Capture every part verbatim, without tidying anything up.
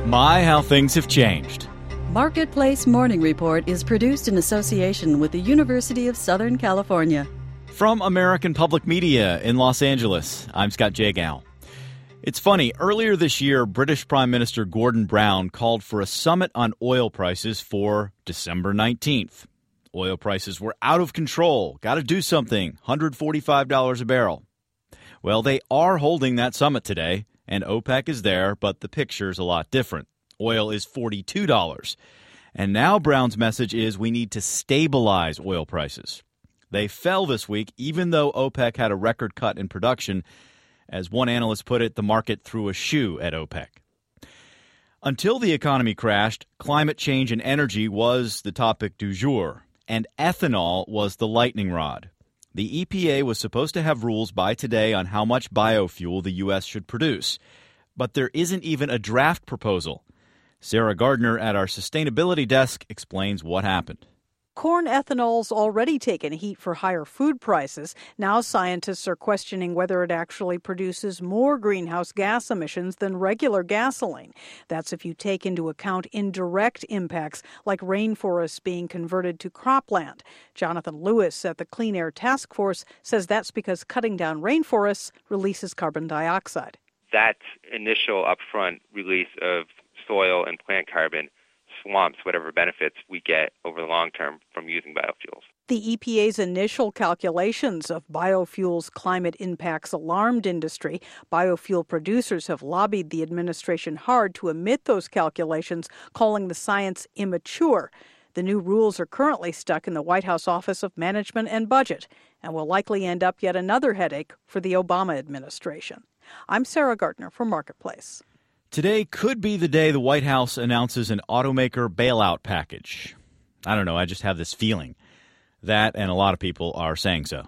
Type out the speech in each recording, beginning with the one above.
My, how things have changed. Marketplace Morning Report is produced in association with the University of Southern California. From American Public Media in Los Angeles, I'm Scott Jagow. It's funny, earlier this year, British Prime Minister Gordon Brown called for a summit on oil prices for December nineteenth. Oil prices were out of control. Got to do something. one hundred forty-five dollars a barrel. Well, they are holding that summit today, and OPEC is there, but the picture's a lot different. Oil is forty-two dollars. And now Brown's message is we need to stabilize oil prices. They fell this week, even though OPEC had a record cut in production. As one analyst put it, the market threw a shoe at OPEC. Until the economy crashed, climate change and energy was the topic du jour, and ethanol was the lightning rod. The E P A was supposed to have rules by today on how much biofuel the U S should produce, but there isn't even a draft proposal. Sarah Gardner at our sustainability desk explains what happened. Corn ethanol's already taken heat for higher food prices. Now scientists are questioning whether it actually produces more greenhouse gas emissions than regular gasoline. That's if you take into account indirect impacts like rainforests being converted to cropland. Jonathan Lewis at the Clean Air Task Force says that's because cutting down rainforests releases carbon dioxide. That initial upfront release of soil and plant carbon swamps whatever benefits we get over the long term from using biofuels. The E P A's initial calculations of biofuels' climate impacts alarmed industry. Biofuel producers have lobbied the administration hard to omit those calculations, calling the science immature. The new rules are currently stuck in the White House Office of Management and Budget and will likely end up yet another headache for the Obama administration. I'm Sarah Gardner for Marketplace. Today could be the day the White House announces an automaker bailout package. I don't know, I just have this feeling. That and a lot of people are saying so.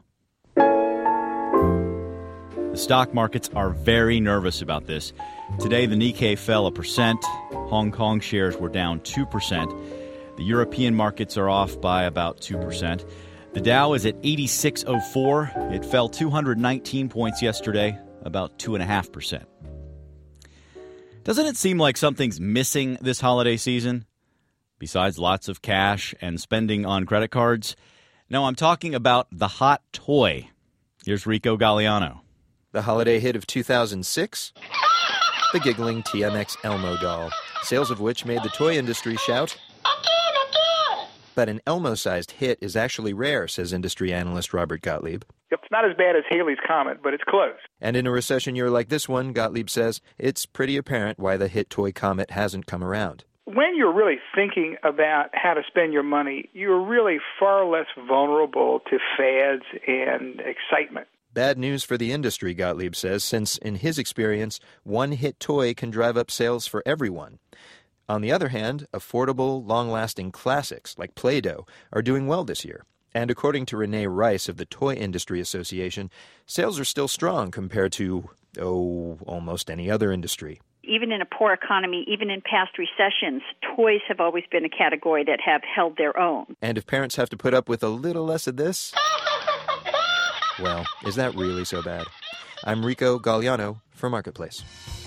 The stock markets are very nervous about this. Today the Nikkei fell a percent. Hong Kong shares were down two percent. The European markets are off by about two percent. The Dow is at eighty-six oh four. It fell two hundred nineteen points yesterday, about two point five percent. Doesn't it seem like something's missing this holiday season? Besides lots of cash and spending on credit cards? No, I'm talking about the hot toy. Here's Rico Galliano. The holiday hit of two thousand six? The giggling T M X Elmo doll, sales of which made the toy industry shout, "Again, again!" But an Elmo-sized hit is actually rare, says industry analyst Robert Gottlieb. It's not as bad as Halley's Comet, but it's close. And in a recession year like this one, Gottlieb says, it's pretty apparent why the hit toy Comet hasn't come around. When you're really thinking about how to spend your money, you're really far less vulnerable to fads and excitement. Bad news for the industry, Gottlieb says, since in his experience, one hit toy can drive up sales for everyone. On the other hand, affordable, long-lasting classics like Play-Doh are doing well this year. And according to Renee Rice of the Toy Industry Association, sales are still strong compared to, oh, almost any other industry. Even in a poor economy, even in past recessions, toys have always been a category that have held their own. And if parents have to put up with a little less of this, well, is that really so bad? I'm Rico Galliano for Marketplace.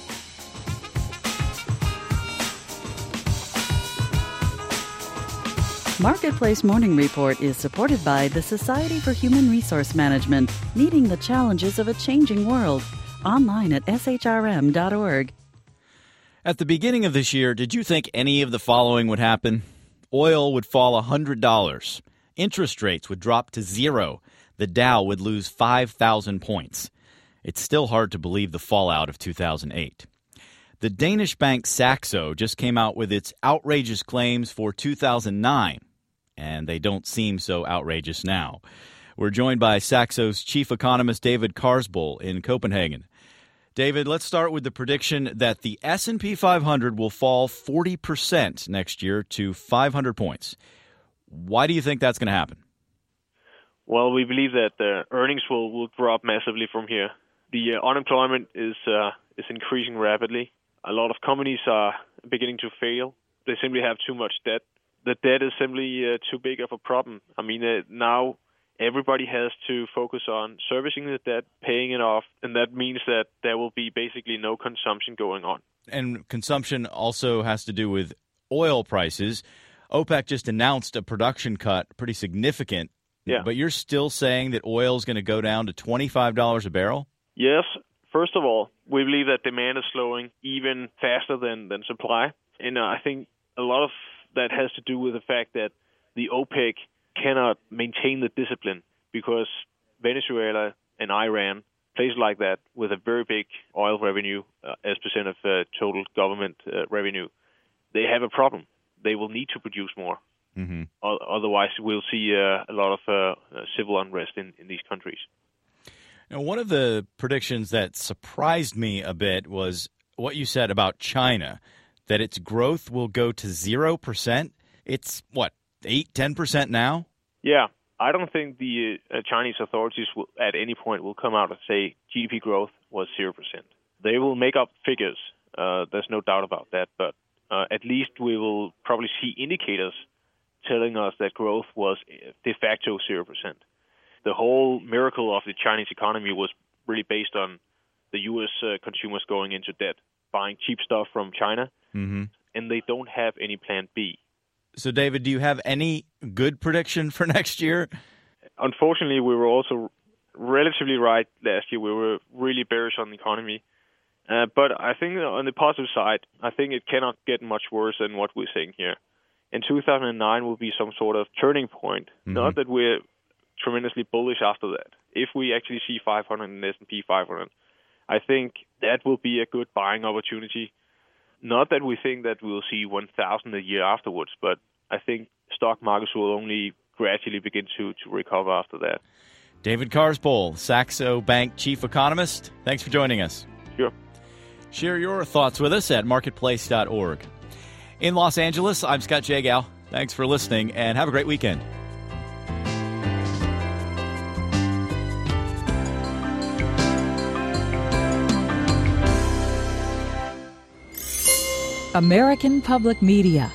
Marketplace Morning Report is supported by the Society for Human Resource Management, meeting the challenges of a changing world. Online at s h r m dot org. At the beginning of this year, did you think any of the following would happen? Oil would fall one hundred dollars. Interest rates would drop to zero. The Dow would lose five thousand points. It's still hard to believe the fallout of two thousand eight. The Danish bank Saxo just came out with its outrageous claims for two thousand nine, and they don't seem so outrageous now. We're joined by Saxo's chief economist David Karsboll in Copenhagen. David, let's start with the prediction that the S and P five hundred will fall forty percent next year to five hundred points. Why do you think that's going to happen? Well, we believe that the earnings will, will drop massively from here. The uh, unemployment is uh, is increasing rapidly. A lot of companies are beginning to fail. They simply have too much debt. The debt is simply uh, too big of a problem. I mean, uh, now Everybody has to focus on servicing the debt, paying it off, and that means that there will be basically no consumption going on. And consumption also has to do with oil prices. OPEC just announced a production cut, pretty significant. Yeah. But you're still saying that oil is going to go down to twenty-five dollars a barrel? Yes. First of all, we believe that demand is slowing even faster than, than supply. And uh, I think a lot of that has to do with the fact that the OPEC cannot maintain the discipline because Venezuela and Iran, places like that with a very big oil revenue uh, as percent of uh, total government uh, revenue, they have a problem. They will need to produce more. Mm-hmm. O- otherwise, we'll see uh, a lot of uh, civil unrest in, in these countries. Now, one of the predictions that surprised me a bit was what you said about China, that its growth will go to zero percent. It's, what, eight, ten percent now? Yeah. I don't think the uh, Chinese authorities will, at any point will come out and say G D P growth was zero percent. They will make up figures. Uh, there's no doubt about that. But uh, at least we will probably see indicators telling us that growth was de facto zero percent. The whole miracle of the Chinese economy was really based on the U S uh, consumers going into debt, buying cheap stuff from China, mm-hmm. and they don't have any plan B. So, David, do you have any good prediction for next year? Unfortunately, we were also relatively right last year. We were really bearish on the economy. Uh, but I think on the positive side, I think it cannot get much worse than what we're saying here. And two thousand nine will be some sort of turning point. Mm-hmm. Not that we're tremendously bullish after that. If we actually see five hundred in S and P five hundred, I think that will be a good buying opportunity. Not that we think that we'll see one thousand a year afterwards, but I think stock markets will only gradually begin to, to recover after that. David Carsboll, Saxo Bank Chief Economist, thanks for joining us. Sure. Share your thoughts with us at marketplace dot org. In Los Angeles, I'm Scott Jagow. Thanks for listening, and have a great weekend. American Public Media.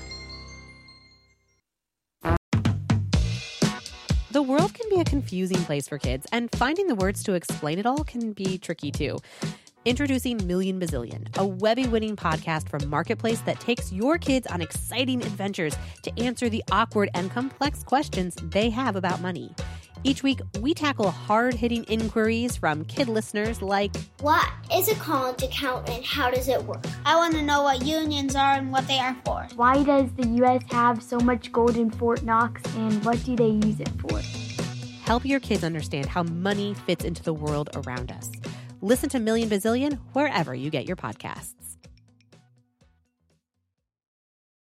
The world can be a confusing place for kids, and finding the words to explain it all can be tricky too. Introducing Million Bazillion, a Webby-winning podcast from Marketplace that takes your kids on exciting adventures to answer the awkward and complex questions they have about money. Each week, we tackle hard-hitting inquiries from kid listeners like, what is a college account and how does it work? I want to know what unions are and what they are for. Why does the U S have so much gold in Fort Knox and what do they use it for? Help your kids understand how money fits into the world around us. Listen to Million Bazillion wherever you get your podcasts.